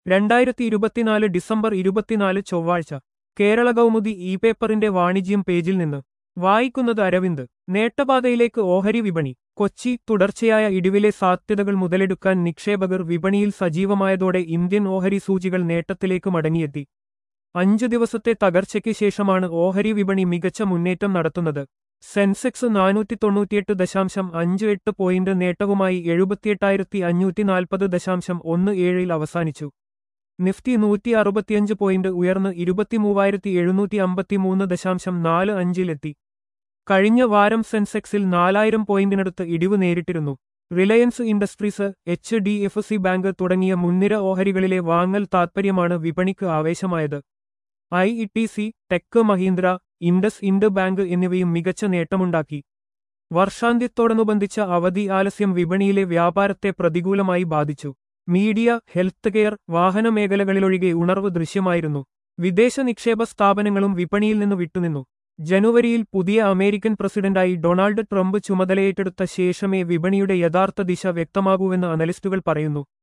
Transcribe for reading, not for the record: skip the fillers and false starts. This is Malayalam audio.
2024 ഡിസംബർ 24 ചൊവ്വാഴ്ച കേരള കൗമുദി ഇ പേപ്പറിന്റെ വാണിജ്യം പേജിൽ നിന്ന് വായിക്കുന്നത് അരവിന്ദ്. നേട്ടപാതയിലേക്ക് ഓഹരി വിപണി. കൊച്ചി. തുടർച്ചയായ ഇടിവിലെ സാധ്യതകൾ മുതലെടുക്കാൻ നിക്ഷേപകർ വിപണിയിൽ സജീവമായതോടെ ഇന്ത്യൻ ഓഹരി സൂചികൾ നേട്ടത്തിലേക്ക് മടങ്ങിയെത്തി. 5 ദിവസത്തെ തകർച്ചയ്ക്ക് ശേഷമാണ് ഓഹരി വിപണി മികച്ച മുന്നേറ്റം നടത്തുന്നത്. സെൻസെക്സ് 498.58 പോയിന്റ് നേട്ടവുമായി 78,540.17 അവസാനിച്ചു. നിഫ്റ്റി 165 പോയിന്റ് ഉയർന്ന് 23,753.45 കഴിഞ്ഞ വാരം സെൻസെക്സിൽ 4000 പോയിന്റിനടുത്ത് ഇടിവ് നേരിട്ടിരുന്നു. റിലയൻസ് ഇൻഡസ്ട്രീസ്, HDFC ബാങ്ക് തുടങ്ങിയ മുൻനിര ഓഹരികളിലെ വാങ്ങൽ താൽപര്യമാണ് വിപണിക്ക് ആവേശമായത്. ITC, Tech Mahindra, IndusInd Bank എന്നിവയും മികച്ച നേട്ടമുണ്ടാക്കി. വർഷാന്ത്യത്തോടനുബന്ധിച്ച അവധി ആലസ്യം വിപണിയിലെ വ്യാപാരത്തെ പ്രതികൂലമായി ബാധിച്ചു. മീഡിയ, ഹെൽത്ത് കെയർ, വാഹന മേഖലകളിലൊഴികെ ഉണർവ് ദൃശ്യമായിരുന്നു. വിദേശ നിക്ഷേപ സ്ഥാപനങ്ങളും വിപണിയിൽ നിന്ന് വിട്ടുനിന്നു. ജനുവരിയിൽ പുതിയ അമേരിക്കൻ പ്രസിഡന്റായി ഡൊണാൾഡ് ട്രംപ് ചുമതലയേറ്റെടുത്ത ശേഷമേ വിപണിയുടെ യഥാർത്ഥ ദിശ വ്യക്തമാകൂവെന്ന് അനലിസ്റ്റുകൾ പറയുന്നു.